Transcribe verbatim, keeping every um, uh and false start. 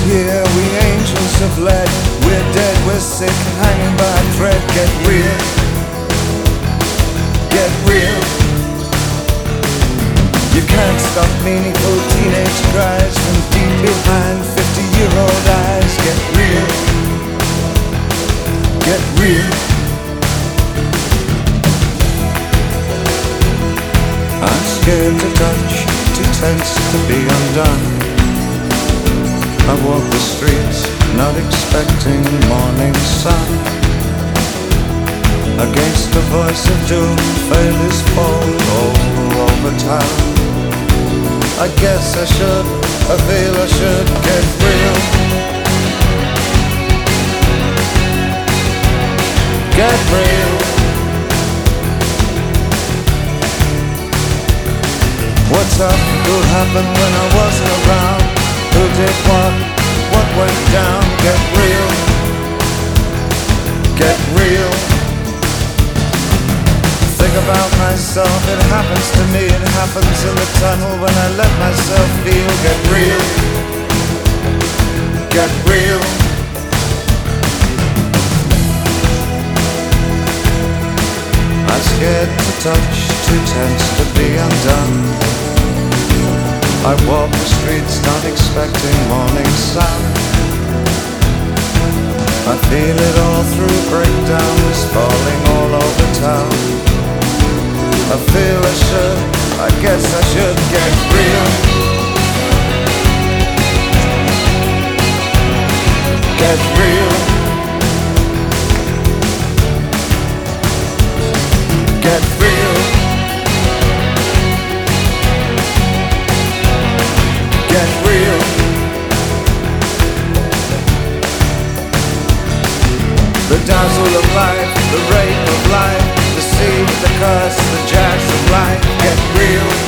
here, we angels of lead. We're dead, we're sick, hanging by a thread. Get real, get real. You can't stop meaningful teenage cries from deep behind fifty-year-old eyes. Get real, get real. I'm scared to touch, too tense to be undone. I walk the streets, not expecting morning sun. Against the voice of doom, failures fall all over town. I guess I should, I feel I should get real. Get real. What's up? Who happened when I wasn't around? Who did what? What went down? Get real. Get real. Think about myself, it happens to me. It happens in the tunnel when I let myself feel. Get real. Get real. I'm scared to touch, too tense to be undone. I walk the streets not expecting morning sun. I feel it all through breakdowns falling all over town. I feel I should, I guess I should get real. Get real. Get real. Get real. The dazzle of life, the rape of life, the seed, the curse, the jazz of life. Get real.